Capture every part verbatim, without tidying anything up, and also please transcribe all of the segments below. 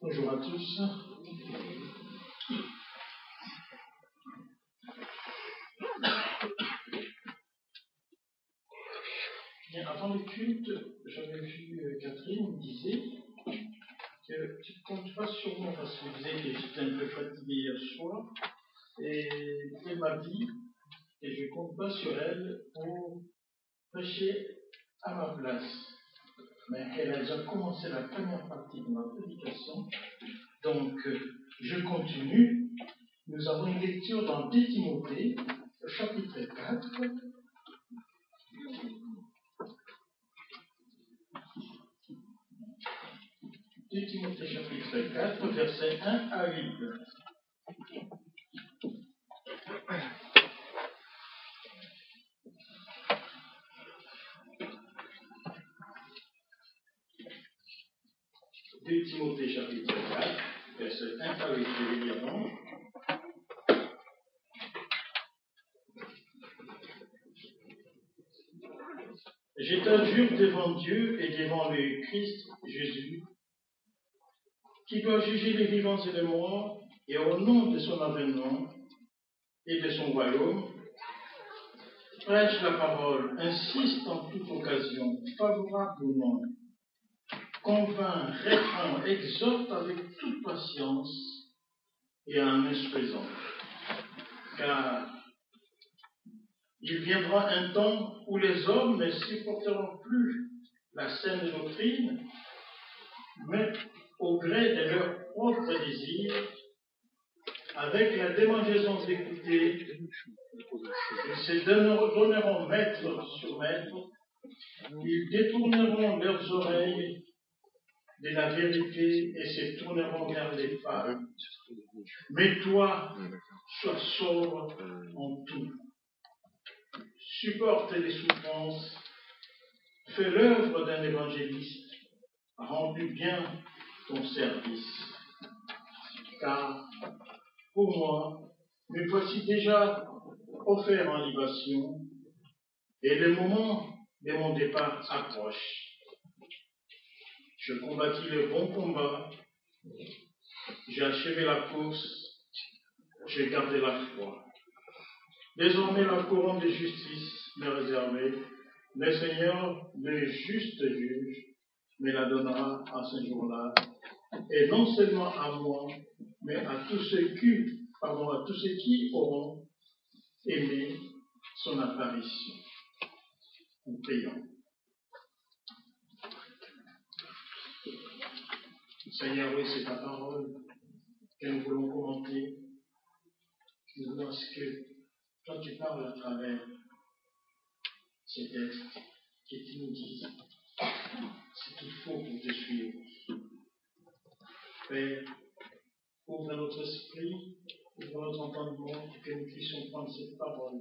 Bonjour à tous. Bien, avant le culte, j'avais vu euh, Catherine disait que tu ne comptes pas sur moi parce que vous disait que j'étais un peu fatigué hier soir. Et elle m'a dit que je ne compte pas sur elle pour prêcher à ma place. Mais elle a déjà commencé la première partie de ma prédication. Donc, euh, je continue. Nous avons une lecture dans deux Timothée, chapitre quatre. deux Timothée, chapitre quatre, versets un à huit. deux Timothée, chapitre quatre, versets un à huit. Je vais lire donc. Je t'adjure devant Dieu et devant le Christ Jésus, qui doit juger les vivants et les morts, et au nom de son avènement et de son royaume, prêche la parole, insiste en toute occasion, favorable ou non, convainc, répand, exhorte avec toute patience et en instruisant. Car il viendra un temps où les hommes ne supporteront plus la saine doctrine, mais au gré de leurs propres désirs, avec la démangeaison d'écouter, ils se donneront maître sur maître, ils détourneront leurs oreilles de la vérité et se tourneront vers les femmes. Mais toi, sois sobre en tout. Supporte les souffrances, fais l'œuvre d'un évangéliste, remplis bien ton service. Car, pour moi, me voici déjà offert en libation, et le moment de mon départ approche. Je combattis le bon combat, j'ai achevé la course, j'ai gardé la foi. Désormais, la couronne de justice m'est réservée. Le Seigneur, le juste juge, me la donnera à ce jour-là, et non seulement à moi, mais à tous ceux qui, pardon, à tous ceux qui auront aimé son apparition. Nous prions. Seigneur, oui, c'est ta parole que nous voulons commenter. Nous voulons ce que toi tu parles à travers ces textes, que tu nous dises ce qu'il faut pour te suivre. Père, ouvre notre esprit, ouvre notre entendement pour que nous puissions prendre cette parole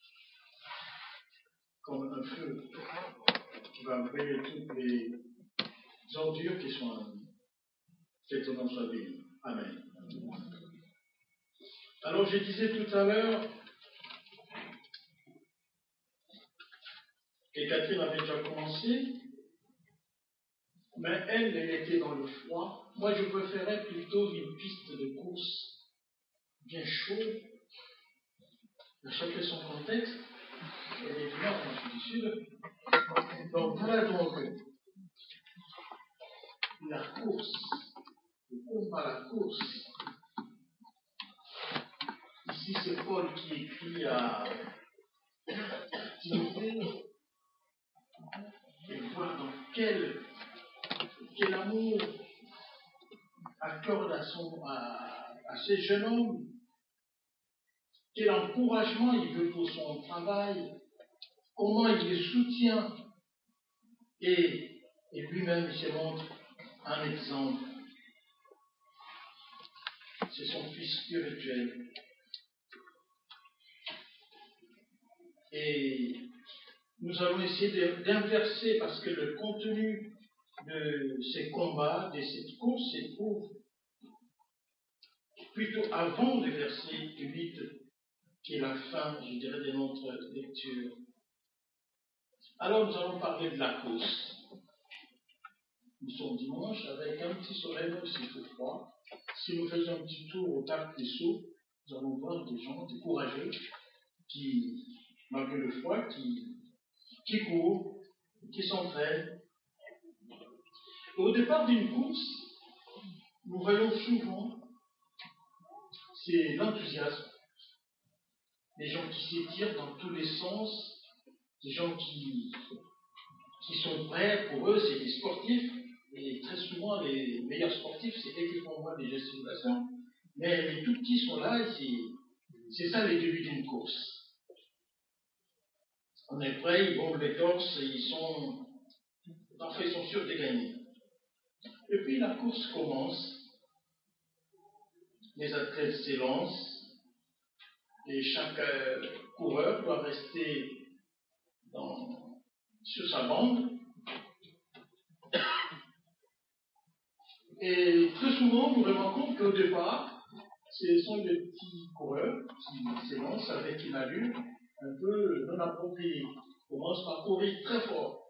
comme un feu qui va brûler toutes les ordures qui sont en nous. Que ton nom soit béni. Amen. Alors, je disais tout à l'heure que Catherine avait déjà commencé, mais elle, elle était dans le froid. Moi, je préférais plutôt une piste de course bien chaude. Chacun son contexte. Elle est du nord, moi je suis du sud. Donc voilà donc la course, le combat, la course. Ici, c'est Paul qui écrit à Timothée et voir dans quel, quel amour accorde à, son, à, à ce jeune homme, quel encouragement il veut pour son travail, comment il le soutient, et, et lui-même il se montre un exemple. C'est son fils spirituel. Et nous allons essayer d'inverser parce que le contenu de ces combats, de cette course, se trouve plutôt avant le verset huit, qui est la fin, je dirais, de notre lecture. Alors nous allons parler de la course. nous sommes dimanche, avec un petit soleil, même s'il fait froid. Si nous faisons un petit tour au Parc des Sceaux, nous allons voir des gens, des courageux, qui, malgré le froid, qui, qui courent, qui s'entraînent. Au départ d'une course, nous voyons souvent, c'est l'enthousiasme. Des gens qui s'étirent dans tous les sens, des gens qui, qui sont prêts, pour eux, c'est des sportifs, et très souvent, les meilleurs sportifs, c'est eux qui font moins des gesticulations. Mais les tout petits sont là, et c'est, c'est ça les débuts d'une course. On est prêt, ils bombent les torses, et ils sont, parfois, ils sont sûrs de gagner. Et puis la course commence, les athlètes s'élancent, et chaque euh, coureur doit rester dans, sur sa bande. Et très souvent, vous vous rendez compte qu'au départ, ce sont des petits coureurs qui s'élancent avec une allure un peu non appropriée. Ils commencent par courir très fort.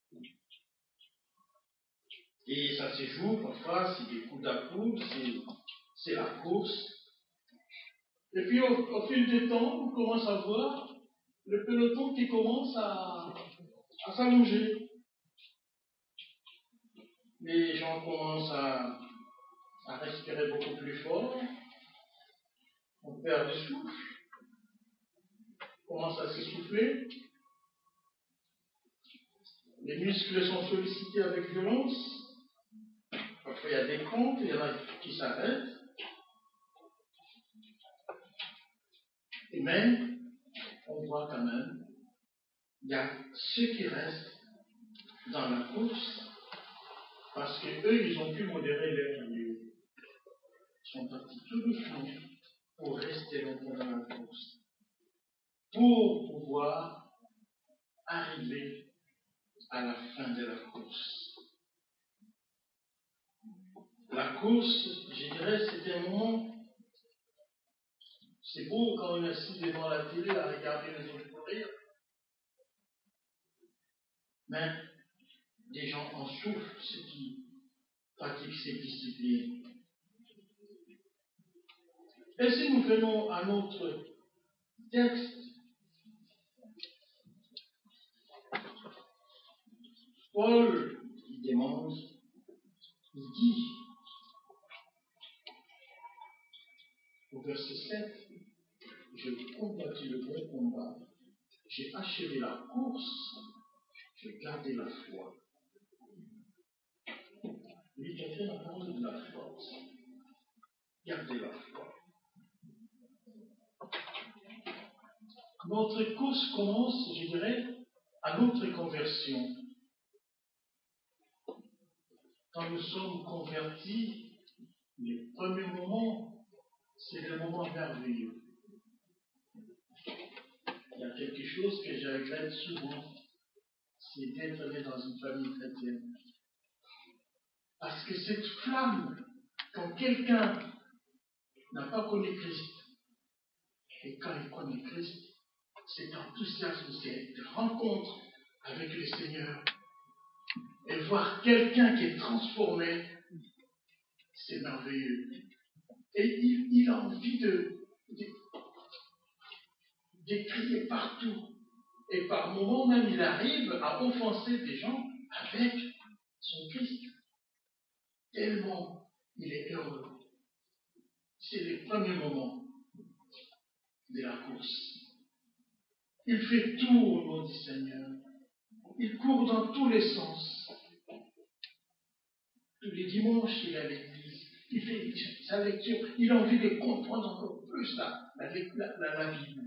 Et ça se joue, parfois, c'est des coups d'à-coups, c'est, c'est la course. Et puis, au, au fil du temps, on commence à voir le peloton qui commence à, à s'allonger. Les gens commencent à, à respirer beaucoup plus fort. On perd du souffle. On commence à s'essouffler. Les muscles sont sollicités avec violence. Parfois, il y a des crampes, il y en a qui s'arrêtent. Et même, on voit quand même, il y a ceux qui restent dans la course parce qu'eux, ils ont pu modérer leur allure. Ils sont partis tout doucement pour rester longtemps dans la course, pour pouvoir arriver à la fin de la course. La course, je dirais, c'est un moment, c'est beau quand on est assis devant la télé à regarder les autres courir, mais les gens en souffrent, ceux qui pratiquent cette discipline. Et si nous venons à notre texte, Paul, il demande, il dit, au verset sept, je combattis le bon combat, j'ai achevé la course, j'ai gardé la foi. Lui qui a fait la parole de la force, gardez la foi. Notre course commence, je dirais, à notre conversion. Quand nous sommes convertis, les premiers moments, c'est des moments merveilleux. Il y a quelque chose que je regrette souvent, c'est d'être né dans une famille chrétienne. Parce que cette flamme, quand quelqu'un n'a pas connu Christ, et quand il connaît Christ, cet enthousiasme, cette rencontre avec le Seigneur, et voir quelqu'un qui est transformé, c'est merveilleux. Et il, il a envie de, de, de crier partout. Et par moments même, il arrive à offenser des gens avec son Christ. Tellement il est heureux. C'est les premiers moments de la course. Il fait tout au nom du Seigneur. Il court dans tous les sens. Tous les dimanches, il est à l'église. Il fait sa lecture. Il a envie de comprendre encore plus la, la, la, la, la Bible.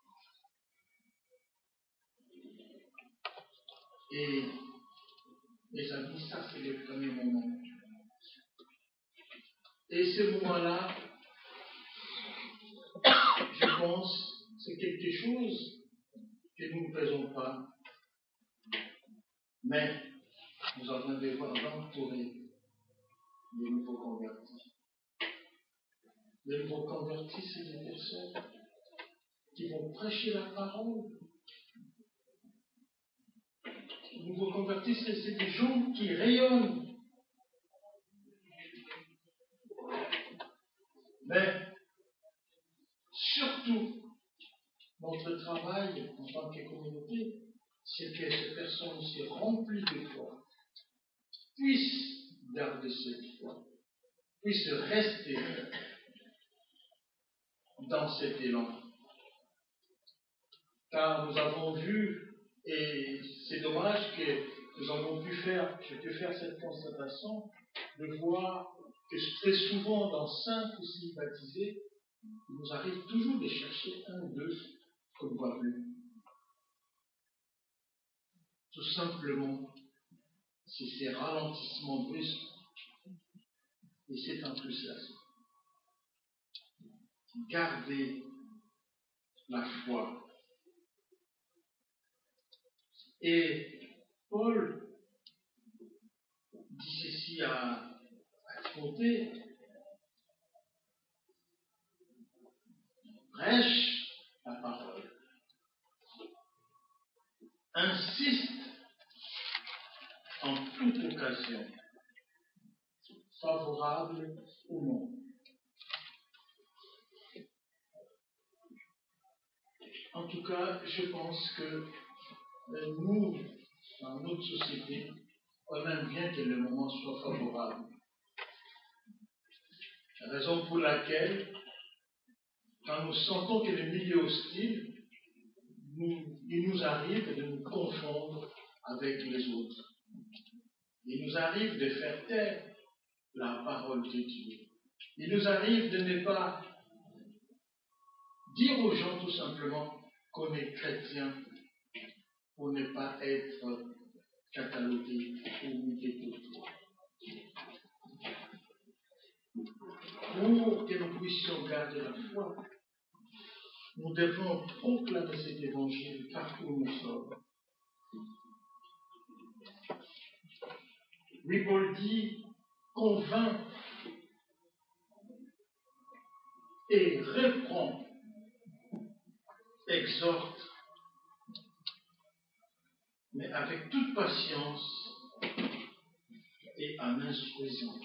Et mes amis, ça c'est le premier moment. Et ce moment-là, je pense, c'est quelque chose que nous ne faisons pas. Mais nous avons devoir d'entourer les nouveaux convertis. Les nouveaux convertis, c'est des personnes qui vont prêcher la parole. Les nouveaux convertis, c'est, c'est des gens qui rayonnent notre travail en tant que communauté, c'est que ces personnes aussi remplies de foi puissent garder cette foi, puissent rester dans cet élan. Car nous avons vu, et c'est dommage que nous avons pu faire, j'ai pu faire cette constatation, de voir que très souvent dans cinq ou six baptisés, il nous arrive toujours de chercher un ou deux qu'on ne voit plus. Tout simplement, c'est ces ralentissements brusques et cet enthousiasme. Gardez la foi. Et Paul dit ceci à, à Timothée: prêche la parole, insiste en toute occasion, favorable ou non. En tout cas, je pense que nous, dans notre société, on aime bien que le moment soit favorable. La raison pour laquelle, quand nous sentons que le milieu est hostile, nous, il nous arrive de nous confondre avec les autres. Il nous arrive de faire taire la parole de Dieu. Il nous arrive de ne pas dire aux gens tout simplement qu'on est chrétien pour ne pas être catalogué ou mis de côté. Pour que nous puissions garder la foi, nous devons proclamer cet évangile partout où nous sommes. Oui, Paul dit: convainc et reprend, exhorte, mais avec toute patience et en instruisant.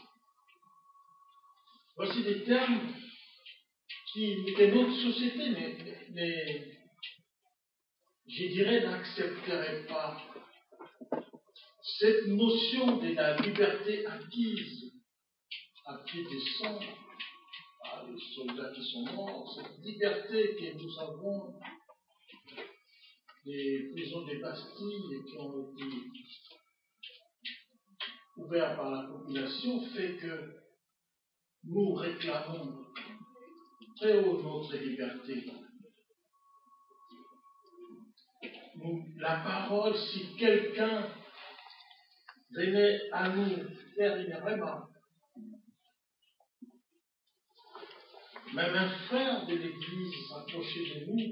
Voici des termes qui, de notre société, mais, mais je dirais, n'accepterait pas cette notion de la liberté acquise à pied de sang, par les soldats qui sont morts, cette liberté que nous avons des prisons des Bastilles qui ont été ouvertes par la population, fait que nous réclamons très haut notre liberté. Nous, la parole, si quelqu'un venait à nous faire une remarque, même un frère de l'Église s'approchait de nous,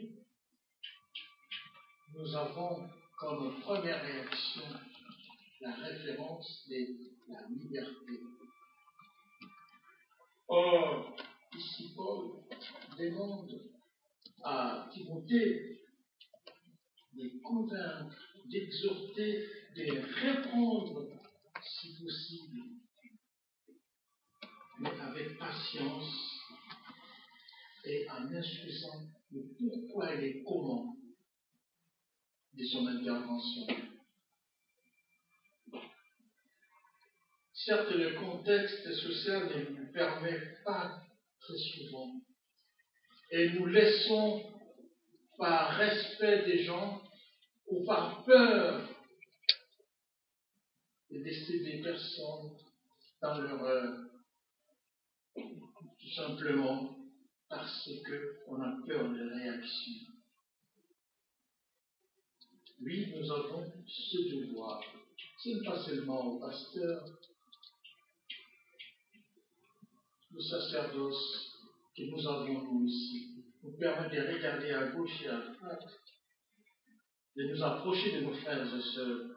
nous avons comme première réaction la référence de la liberté. Or, ici Paul demande à Timothée de convaincre, d'exhorter, de répondre si possible, mais avec patience et en instruisant le pourquoi et les comment de son intervention. Certes, le contexte social ne nous permet pas très souvent, et nous laissons par respect des gens ou par peur de laisser des personnes dans leur heure, tout simplement parce qu'on a peur des réactions. Oui, nous avons ce devoir. Ce n'est pas seulement au pasteur, le sacerdoce que nous avons nous aussi, nous permet de regarder à gauche et à droite, de nous approcher de nos frères et sœurs.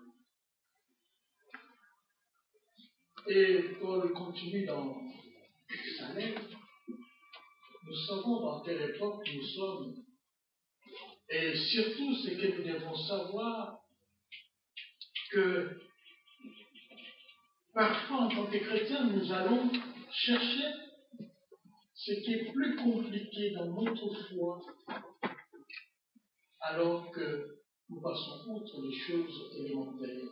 Et Paul continue dans sa lettre. Nous savons dans quelle époque nous sommes. Et surtout, c'est que nous devons savoir que parfois, en tant que chrétiens, nous allons chercher ce qui est plus compliqué dans notre foi alors que nous passons outre les choses élémentaires.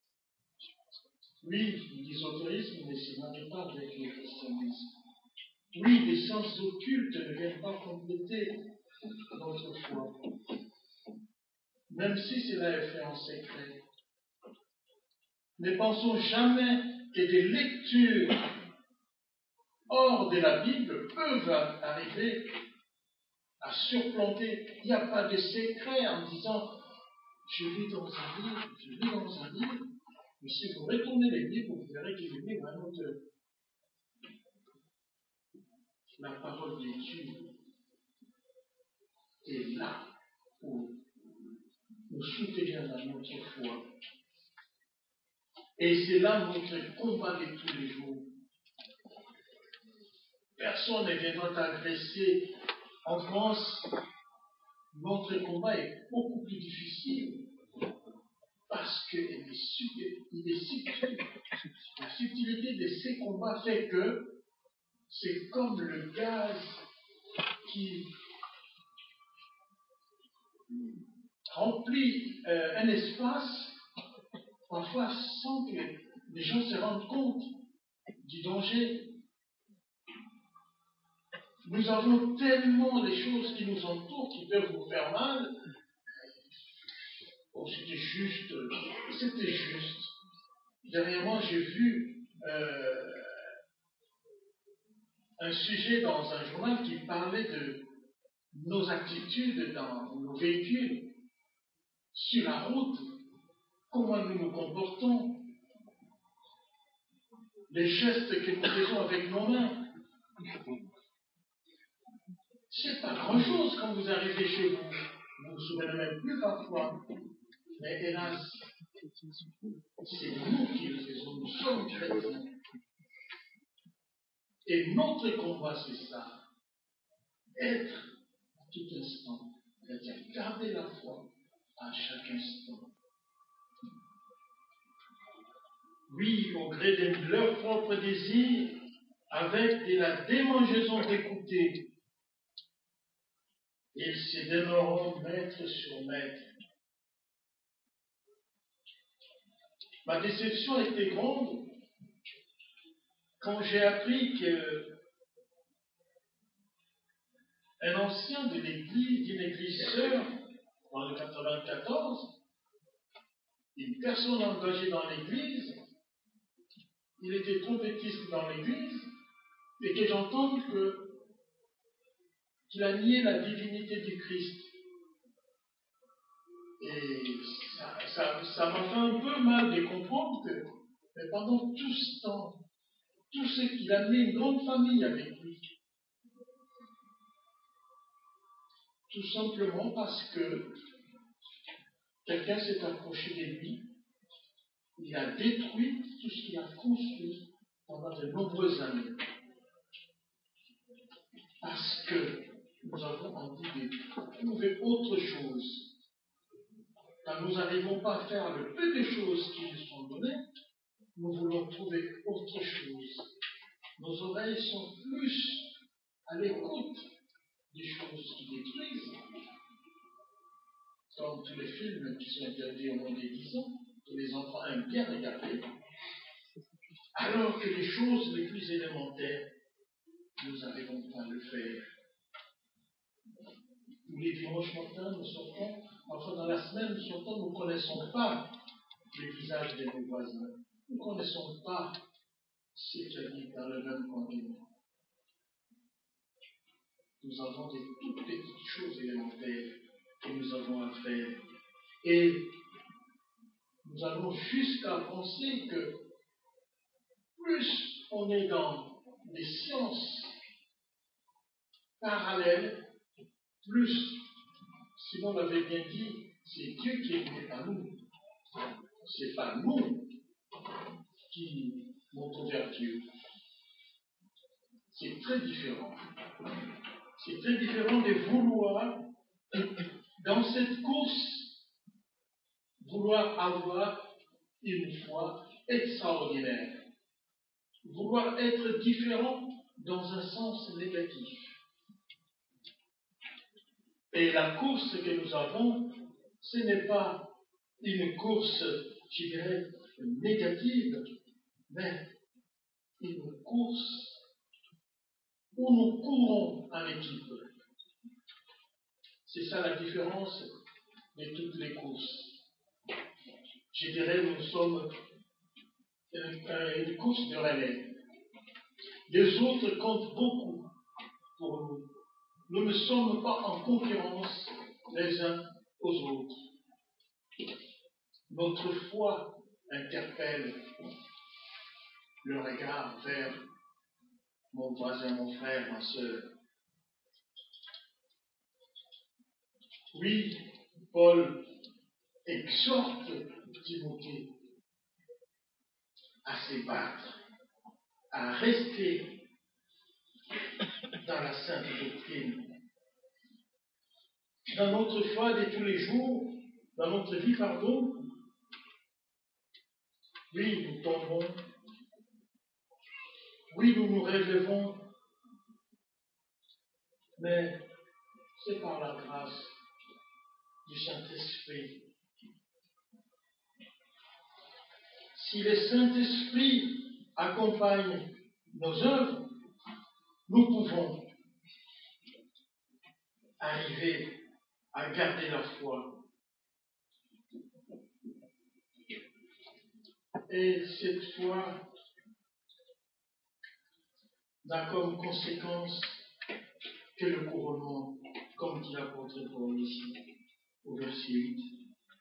Oui, l'ésotérisme ne se marie pas avec le christianisme. Oui, des sciences occultes ne viennent pas compléter notre foi, même si cela est fait en secret. Ne pensons jamais que des lectures hors de la Bible peuvent arriver à surplanter. Il n'y a pas de secret en disant « je lis dans un livre, je lis dans un livre ». Mais si vous retournez les livres, vous verrez que les livres annotent la parole de Dieu. Et là où nous soutenons dans notre foi. Et c'est là notre combat de tous les jours. Personne ne viendra t'agresser. En France, notre combat est beaucoup plus difficile parce qu'il est subtil. La subtilité de ces combats fait que c'est comme le gaz qui remplit euh, un espace, parfois sans que les gens se rendent compte du danger. Nous avons tellement de choses qui nous entourent qui peuvent vous faire mal. Oh, c'était juste, c'était juste. Dernièrement, j'ai vu euh, un sujet dans un journal qui parlait de nos attitudes dans nos véhicules, sur la route, comment nous nous comportons, les gestes que nous faisons avec nos mains. C'est pas grand-chose quand vous arrivez chez vous. Vous ne vous souvenez même plus parfois. Mais hélas, c'est nous qui le faisons. Nous sommes chrétiens. Et notre combat, c'est ça. Être à tout instant. C'est-à-dire garder la foi à chaque instant. Oui, au gré de leurs propres désirs, avec de la démangeaison d'écouter, ils se demeureront maître sur maître. Ma déception était grande quand j'ai appris que un ancien de l'église, d'une église sœur, dans le quatre-vingt-quatorze, une personne engagée dans l'église, il était trompettiste dans l'église, et que j'entende que, qu'il a nié la divinité du Christ. Et ça, ça, ça m'a fait un peu mal de comprendre que mais pendant tout ce temps, tout ce qu'il a mis une grande famille avec lui, tout simplement parce que quelqu'un s'est approché de lui, il a détruit tout ce qu'il a construit pendant de nombreuses années. Parce que nous avons envie de trouver autre chose. Quand nous n'arrivons pas à faire le peu de choses qui nous sont données, nous voulons trouver autre chose. Nos oreilles sont plus à l'écoute des choses qui détruisent, comme tous les films qui sont interdits au moins des dix ans, que les enfants aiment bien regarder, alors que les choses les plus élémentaires, nous n'arrivons pas à le faire. Tous les dimanches matins, nous sortons, enfin dans la semaine, nous sortons, nous ne connaissons pas le visage de nos voisins. Nous ne connaissons pas ceux qui habitent dans le même continent. Nous avons des toutes petites choses élémentaires que nous avons à faire. Et nous allons jusqu'à penser que plus on est dans les sciences parallèles, plus, Simon l'avait bien dit, c'est Dieu qui est venu à nous. Ce n'est pas nous qui montons vers Dieu. C'est très différent. C'est très différent de vouloir, dans cette course, vouloir avoir une foi extraordinaire. Vouloir être différent dans un sens négatif. Et la course que nous avons, ce n'est pas une course, je dirais, négative, mais une course où nous courons en équipe. C'est ça la différence de toutes les courses. Je dirais, nous sommes une, une course de relais. Les autres comptent beaucoup pour nous. Nous ne sommes pas en concurrence les uns aux autres. Notre foi interpelle le regard vers mon voisin, mon frère, ma sœur. Oui, Paul exhorte Timothée à se battre, à rester dans la sainte doctrine. Dans notre foi de tous les jours, dans notre vie, pardon, oui, nous tombons, oui, nous nous relevons, mais c'est par la grâce du Saint-Esprit. Si le Saint-Esprit accompagne nos œuvres, nous pouvons arriver à garder la foi. Et cette foi n'a comme conséquence que le couronnement, comme dit l'apôtre Paul ici, au verset huit.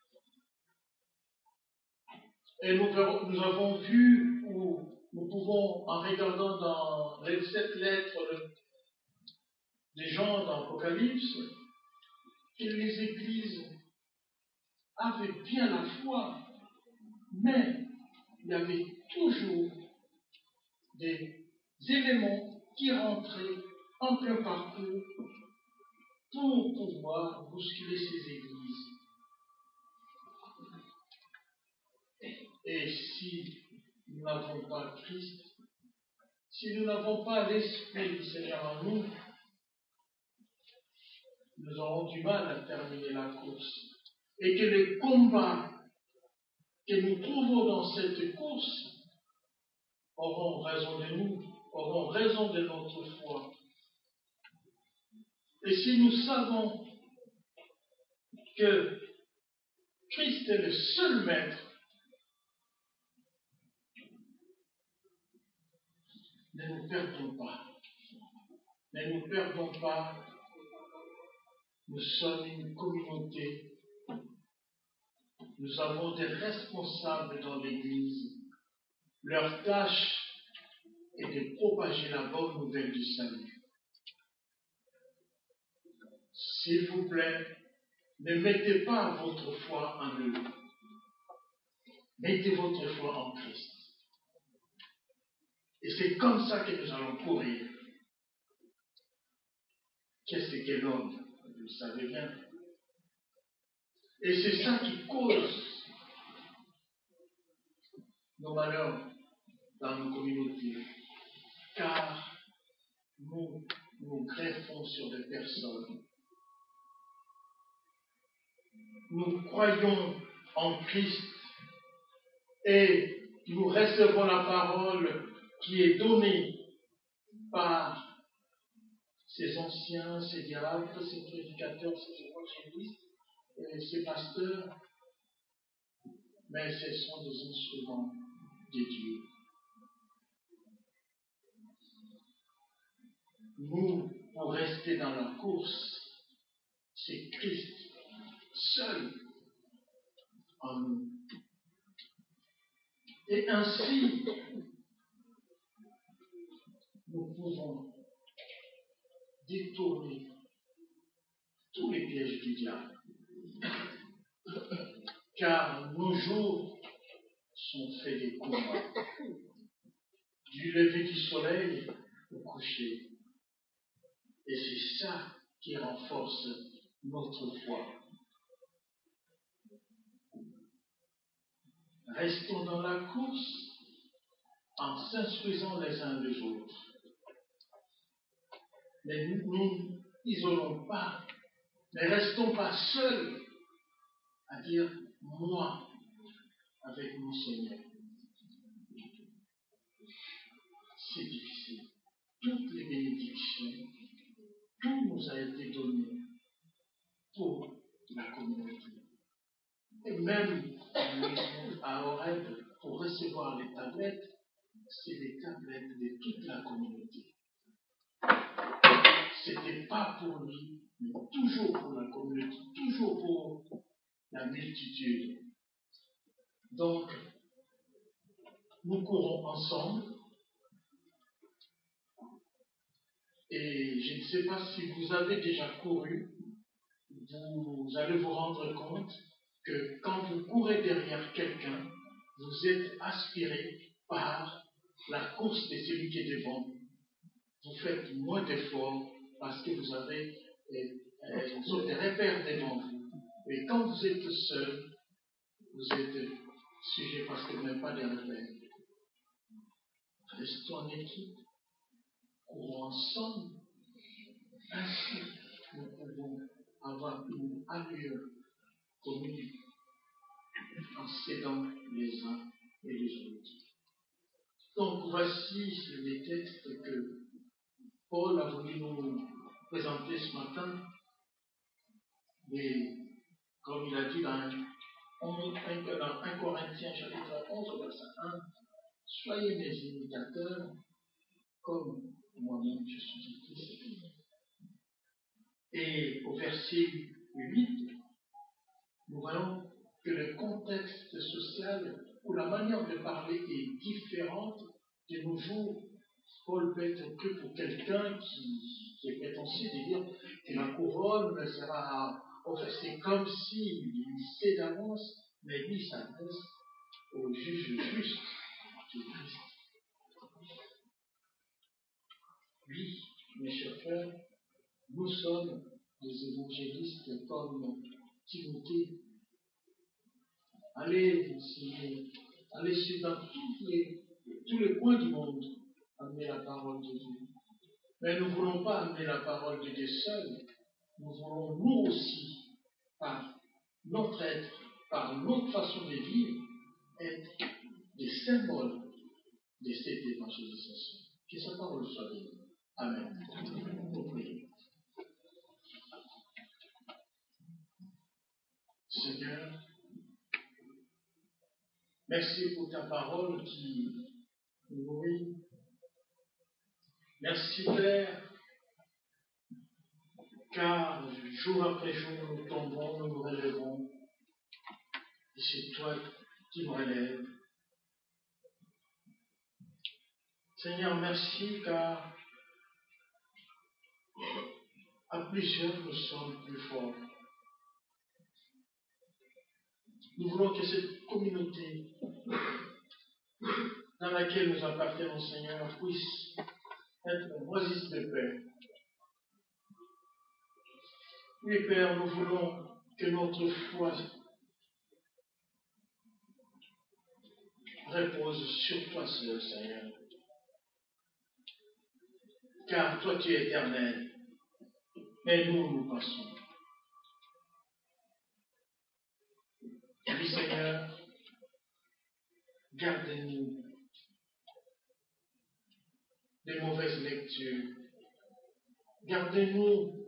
Et nous, verrons, nous avons vu, ou nous pouvons, en regardant dans cette lettre des gens dans l'Apocalypse, que les églises avaient bien la foi, mais il y avait toujours des éléments qui rentraient en plein parcours pour pouvoir bousculer ces églises. Et si nous n'avons pas Christ, si nous n'avons pas l'Esprit du Seigneur en nous, nous aurons du mal à terminer la course. Et que les combats que nous trouvons dans cette course auront raison de nous, auront raison de notre foi. Et si nous savons que Christ est le seul maître, ne nous perdons pas. Ne nous perdons pas. Nous sommes une communauté. Nous avons des responsables dans l'Église. Leur tâche est de propager la bonne nouvelle du salut. S'il vous plaît, ne mettez pas votre foi en eux. Mettez votre foi en Christ. Et c'est comme ça que nous allons courir. Qu'est-ce que l'homme? Vous le savez bien. Et c'est ça qui cause nos malheurs dans nos communautés. Car nous nous greffons sur des personnes. Nous croyons en Christ et nous recevons la parole qui est donnée par ces anciens, ces diacres, ces prédicateurs, ces évangélistes, et ces pasteurs, mais ce sont des instruments de Dieu. Nous, pour rester dans la course, c'est Christ seul en nous. Et ainsi, nous pouvons détourner tous les pièges du diable. Car nos jours sont faits des combats, du lever du soleil au coucher. Et c'est ça qui renforce notre foi. Restons dans la course en s'instruisant les uns les autres. Mais nous ne nous isolons pas Ne restons pas seuls à dire moi avec mon Seigneur. C'est difficile. Toutes les bénédictions, tout nous a été donné pour la communauté. Et même à Horeb, pour recevoir les tablettes, c'est les tablettes de toute la communauté. Ce n'était pas pour lui, mais toujours pour la communauté, toujours pour la multitude. Donc, nous courons ensemble. Et je ne sais pas si vous avez déjà couru, vous allez vous rendre compte que quand vous courez derrière quelqu'un, vous êtes aspiré par la course de celui qui est devant. Vous faites moins d'efforts parce que vous avez euh, euh, des repères devant vous. Et quand vous êtes seul, vous êtes sujet parce que vous n'avez pas de repères. Restons en équipe, courons ensemble. Ainsi, nous pouvons avoir une allure commune en s'aidant les uns et les autres. Donc, voici les textes que Paul a voulu nous présenter ce matin. Et comme il a dit dans un Corinthiens chapitre onze, verset un, soyez mes imitateurs comme moi-même je suis un Christ. Et au verset huit, nous voyons que le contexte social ou la manière de parler est différente de nos jours. Paul peut être pris pour quelqu'un qui, qui est prétentieux de dire que la couronne sera offerte. C'est comme s'il sait d'avance, mais lui s'adresse au juge juste du Christ. Oui, mes chers frères, nous sommes des évangélistes comme Timothée. Allez, allez sur dans tous les, tous les coins du monde, amener la parole de Dieu. Mais nous ne voulons pas amener la parole de Dieu seul. Nous voulons, nous aussi, par notre être, par notre façon de vivre, être des symboles de cette évangélisation. Que sa parole soit bénie. Amen. Nous prions. Seigneur, merci pour ta parole qui nous nourrit. Merci Père, car jour après jour nous tombons, nous nous relevons, et c'est toi qui nous relèves. Seigneur, merci car à plusieurs nous sommes plus forts. Nous voulons que cette communauté dans laquelle nous appartenons, Seigneur, puisse être une oasis de paix. Oui, Père, nous voulons que notre foi repose sur toi seul, Seigneur. Car toi, tu es éternel, mais nous, nous passons. Oui, Seigneur, gardez-nous des mauvaises lectures. Gardez-nous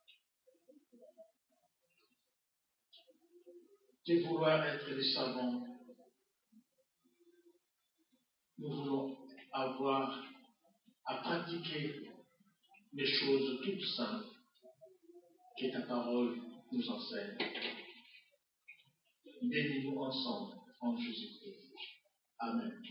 de vouloir être des savants. Nous voulons avoir à pratiquer les choses toutes simples que ta parole nous enseigne. Bénis-nous ensemble en Jésus-Christ. Amen.